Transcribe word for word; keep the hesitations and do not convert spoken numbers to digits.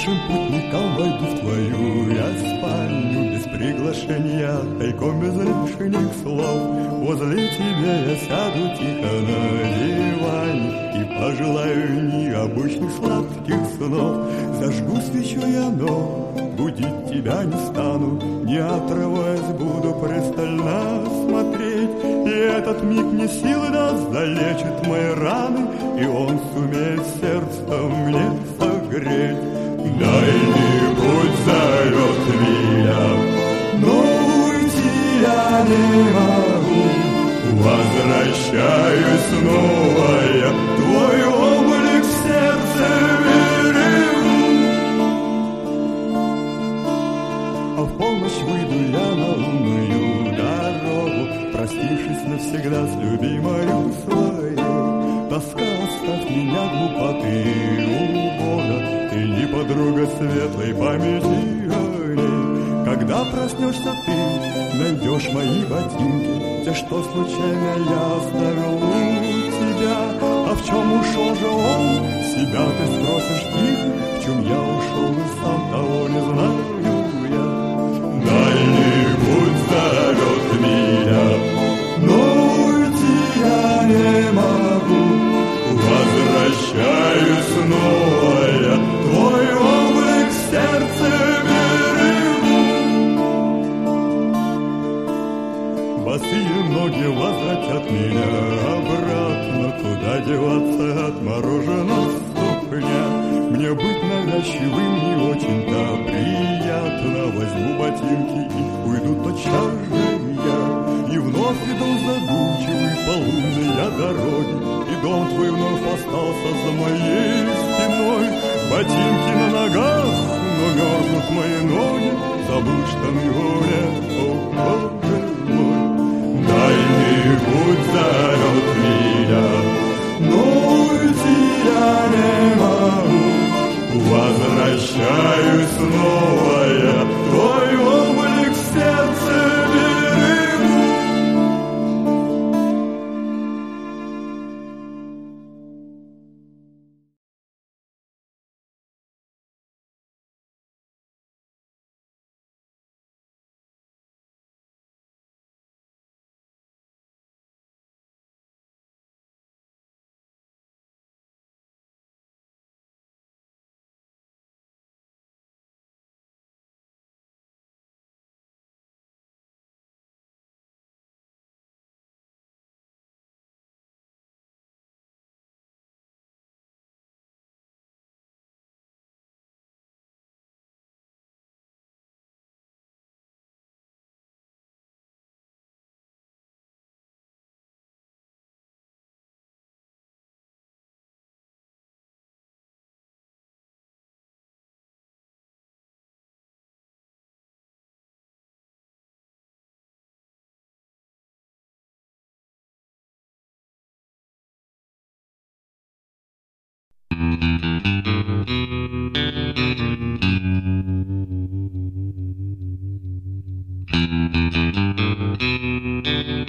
Бывшим путникам войду в твою я спальню без приглашения, тайком без лишних слов. Возле тебя я сяду тихо на диване и пожелаю необычных сладких снов. Зажгу свечу я, но будить тебя не стану, не отрываясь буду пристально смотреть. И этот миг мне силы даст, залечит мои раны, и он сумеет сердце мне согреть. Дальний путь зовет меня, но уйти я не могу. Возвращаюсь снова я, твой облик в сердце берегу. А в полночь выйду я на лунную дорогу, простившись навсегда с любимою своей. Тоска, оставь меня, глупоты угода, ты не подруга светлой памяти о ней. Когда проснешься ты, найдешь мои ботинки, те, что случайно я оставил у тебя. А в чем ушел же он, себя ты спросишь тихо, в чем я ушел и сам того не знаю я. Дальний путь зовет меня, но уйти я не могу. Возвращаюсь снова я, твой облик в сердце берегу. Босые ноги возвратят меня обратно, куда деваться от мороженого сухня. Мне быть навязчивым не очень-то приятно. Возьму ботинки и уйду тотчас же я. И вновь иду задумчивый по лунной я дороге, и дом твой вновь остался за моей спиной. Ботинки на ногах, но мерзнут мои ноги, забыл штаны горя, о, Боже мой. Дальний путь зовет меня, но уйти я не могу. Возвращаюсь снова я, твой облик в сердце берегу. Thank you.